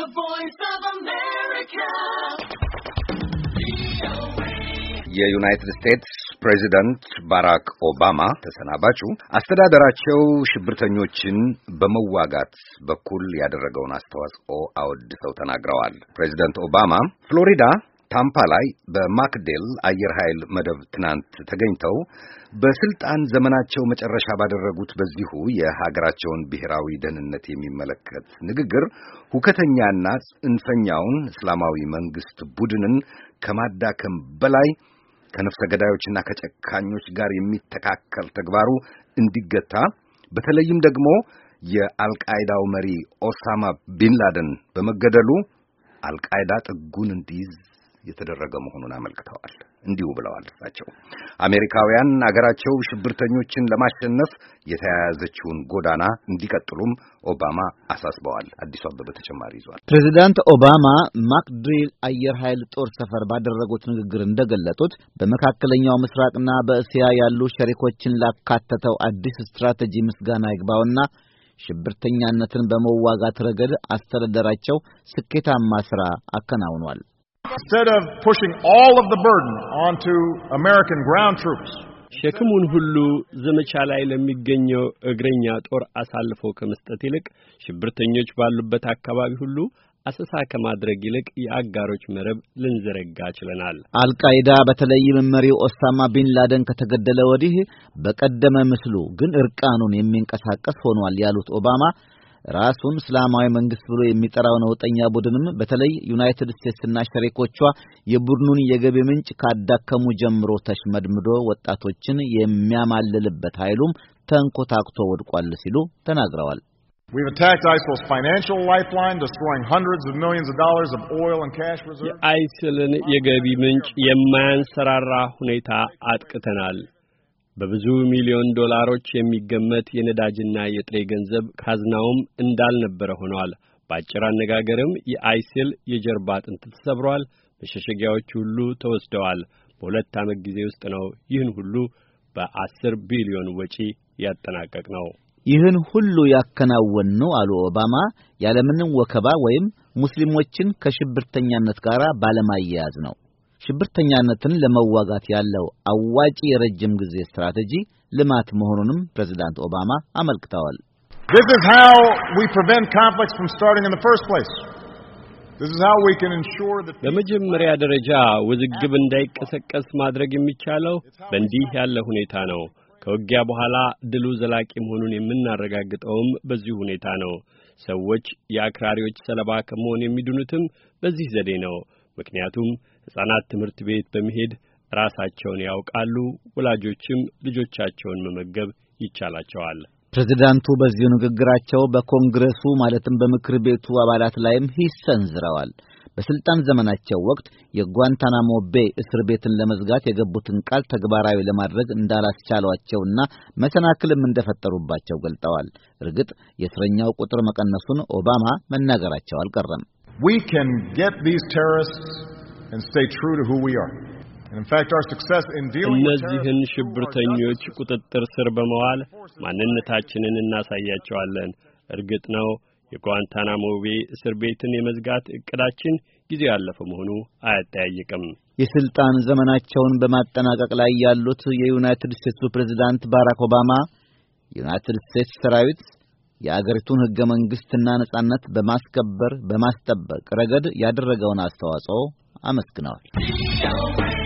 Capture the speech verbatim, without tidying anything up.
The Voice of America. የዩናይትድ ስቴትስ ፕሬዚደንት ባራክ ኦባማ ተሰናባቹ አስተዳደራቸው ሽብርተኞችን በመዋጋት በኩል ያደረገውን አስተዋጽኦ አወድሰው ተናግረዋል። ፕሬዚደንት ኦባማ ፍሎሪዳ ታምፓ ላይ በማክዴል አየር ኃይል መደብ ትናንት ተገኝተው በስልጣን ዘመናቸው መጨረሻ ባደረጉት በዚሁ የሀገራቸውን ብሔራዊ ደህንነት የሚመለከት ንግግር ሁከተኛና ጽንፈኛውን እስላማዊ መንግስት ቡድንን ከማዳከም በላይ ከነፍሰ ገዳዮችና ከጨካኞች ጋር የሚተካከል ተግባሩ እንዲገታ በተለይም ደግሞ የአልቃይዳው መሪ ኦሳማ ቢንላደን በመገደሉ አልቃይዳ ጥጉን እንዲይዝ የተደረገ መሆኑን አመልክተዋል። እንዲሁ ብለዋል እሳቸው አሜሪካውያን አገራቸው ሽብርተኞችን ለማሸነፍ የተያያዘችውን ጎዳና እንዲቀጥሉም ኦባማ አሳስበዋል። አዲሱ አበበ ተጨማሪ ይዟል። ፕሬዚዳንት ኦባማ ማክድሪል አየር ኃይል ጦር ሰፈር ባደረጉት ንግግር እንደገለጡት በመካከለኛው ምስራቅና በእስያ ያሉ ሸሪኮችን ላካተተው አዲስ ስትራቴጂ ምስጋና ይግባውና ሽብርተኛነትን በመዋጋት ረገድ አስተዳደራቸው ስኬታማ ስራ አከናውኗል። Instead of pushing all of the burden onto American ground troops, ሸክሙን ሁሉ ዘመቻ ላይ ለሚገኘው እግረኛ ጦር አሳልፎ ከመስጠት ይልቅ ሽብርተኞች ባሉበት አካባቢ ሁሉ አሰሳ ከማድረግ ይልቅ የአጋሮች መረብ ልንዘረጋ ችለናል። አልቃይዳ በተለይም መሪው ኦሳማ ቢን ላደን ከተገደለ ወዲህ በቀደመ ምስሉ ግን እርቃኑን የሚንቀሳቀስ ሆኗል ያሉት ኦባማ ራሱን እስላማዊ መንግስት ብሎ የሚጠራው ነውጠኛ ቡድንም በተለይ ዩናይትድ ስቴትስና ሸሪኮቿ የቡድኑን የገቢ ምንጭ ካዳከሙ ጀምሮ ተሽመድምዶ ወጣቶችን የሚያማልልበት ኃይሉም ተንኮታክቶ ወድቋል ሲሉ ተናግረዋል። We've attacked ISIL's financial lifeline, destroying hundreds of millions of dollars of oil and cash reserves. የአይሲልን የገቢ ምንጭ የማያንሰራራ ሁኔታ አጥቅተናል። በብዙ ሚሊዮን ዶላሮች የሚገመት የነዳጅና የጥሬ ገንዘብ ካዝናውም እንዳልነበረ ሆኗል። በአጭር አነጋገርም የአይሲል የጀርባ አጥንት ተሰብሯል። መሸሸጊያዎች ሁሉ ተወስደዋል። በሁለት ዓመት ጊዜ ውስጥ ነው ይህን ሁሉ በአስር ቢሊዮን ወጪ ያጠናቀቅ ነው። ይህን ሁሉ ያከናወነው አሉ ኦባማ ያለምንም ወከባ ወይም ሙስሊሞችን ከሽብርተኛነት ጋር ባለማያያዝ ነው። ሽብርተኛነትን ለመዋጋት ያለው አዋጪ የረጅም ጊዜ ስትራቴጂ ልማት መሆኑንም ፕሬዝዳንት ኦባማ አመልክተዋል። This is how we prevent conflicts from starting in the first place. This is how we can ensure that በመጀመሪያ ደረጃ ውዝግብ እንዳይቀሰቀስ ማድረግ የሚቻለው በእንዲህ ያለ ሁኔታ ነው። ከውጊያ በኋላ ድሉ ዘላቂ መሆኑን የምናረጋግጠውም በዚህ ሁኔታ ነው። ሰዎች የአክራሪዎች ሰለባ ከመሆን የሚድኑትም በዚህ ዘዴ ነው። ምክንያቱም ሕፃናት ትምህርት ቤት በመሄድ ራሳቸውን ያውቃሉ። ወላጆችም ልጆቻቸውን መመገብ ይቻላቸዋል። ፕሬዝዳንቱ በዚሁ ንግግራቸው በኮንግረሱ ማለትም በምክር ቤቱ አባላት ላይም ሂስ ሰንዝረዋል። በስልጣን ዘመናቸው ወቅት የጓንታናሞ ቤይ እስር ቤትን ለመዝጋት የገቡትን ቃል ተግባራዊ ለማድረግ እንዳላስቻሏቸውና መሰናክልም እንደፈጠሩባቸው ገልጠዋል። እርግጥ የእስረኛው ቁጥር መቀነሱን ኦባማ መናገራቸው አልቀረም። We can get these terrorists and stay true to who we are. And in fact our success in dealing with እነዚህን ሽብርተኞች ቁጥጥር ስር በመዋል ማንነታችንን እናሳያቸዋለን። እርግጥ ነው የጓንታናሞ ቤይ እስር ቤትን የመዝጋት እቅዳችን ጊዜው ያለፈ መሆኑ አያጠያይቅም። የስልጣን ዘመናቸውን በማጠናቀቅ ላይ ያሉት የዩናይትድ ስቴትስ ፕሬዝዳንት ባራክ ኦባማ ዩናይትድ ስቴትስ ሰራዊት የአገሪቱን ሕገ መንግስትና ነጻነት በማስከበር በማስጠበቅ ረገድ ያደረገውን አስተዋጽኦ አመስግነዋል።